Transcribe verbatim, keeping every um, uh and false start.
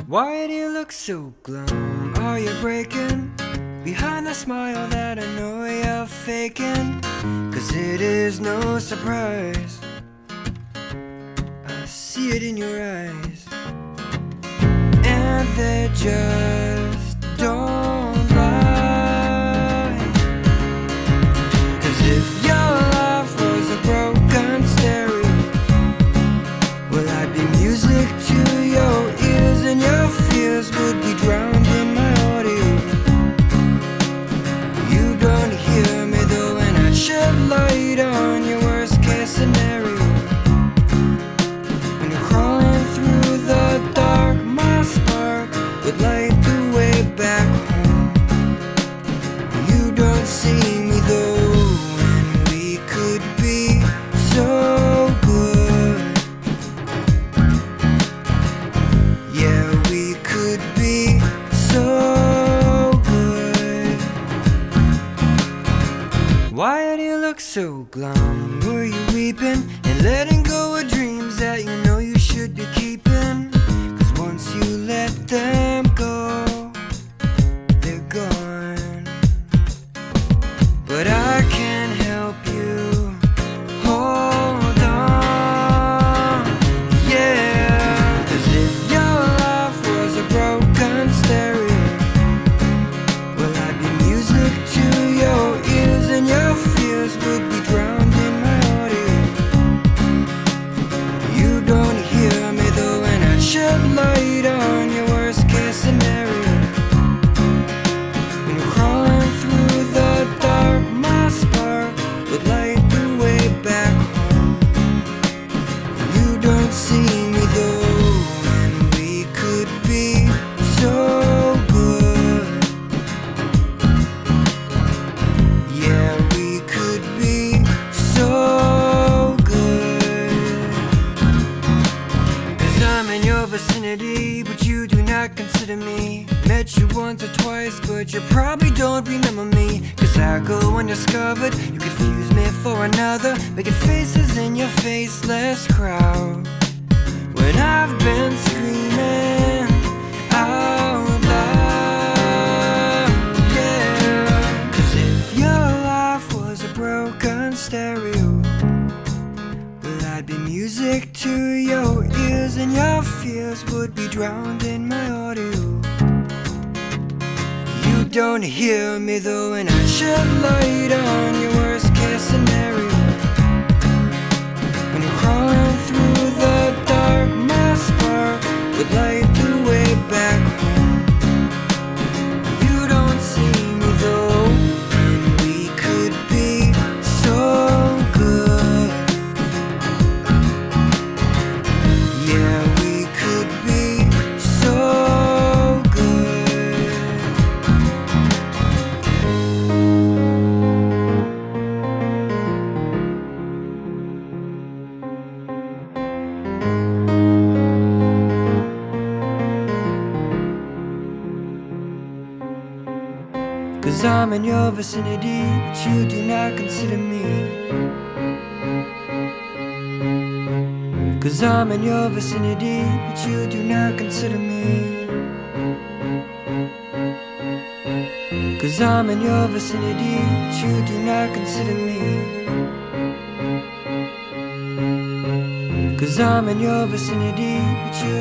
Why do you look so glum? Are you breaking behind the smile that I know you're faking? Cause it is no surprise, I see it in your eyes, and they just don't lie. Cause if your life was a broken stereo, well, I'd be music to your ears, and your fears would be drowned in my audio. You don't hear me though, and I'd shed light on your worst case scenario. When you're crawling through the dark, my spark would light the way back home. You don't see me though, and we could be so good. Yeah, we could be so good. Why do you look so glum? Were you weeping and letting go of dreams that you know you should be keeping? Cause once you let them go, they're gone. But I can't help you hold on, yeah. Cause if your life was a broken stereo, well, I'd be music to your ears, and your fears would be drowned in my audio. You don't hear me though, and I'd shed light on your worst case scenario. When you're crawling through the dark, my spark would light the way back home. You don't see me though, and we could be so good. Yeah, we could be so good. Cause I'm in your vicinity, but you do not consider me. Met you once or twice, but you probably don't remember me. Cause I go undiscovered, you confuse me for another, making faces in your faceless crowd. When I've been screaming out loud, yeah. Cause if your life was a broken stereo, well, I'd be music to your ears, and your fears would be drowned in my audio. You don't hear me though, and I shed light on your worst case scenario. When you're crawling through the dark, my spark would light the way back home. You don't see me though, and we could be so good. Yeah, we could be so good. Cause I'm in your vicinity, but you do not consider me. Cause I'm in your vicinity, but you do not consider me. Cause I'm in your vicinity, but you do not consider me. Cause I'm in your vicinity, but you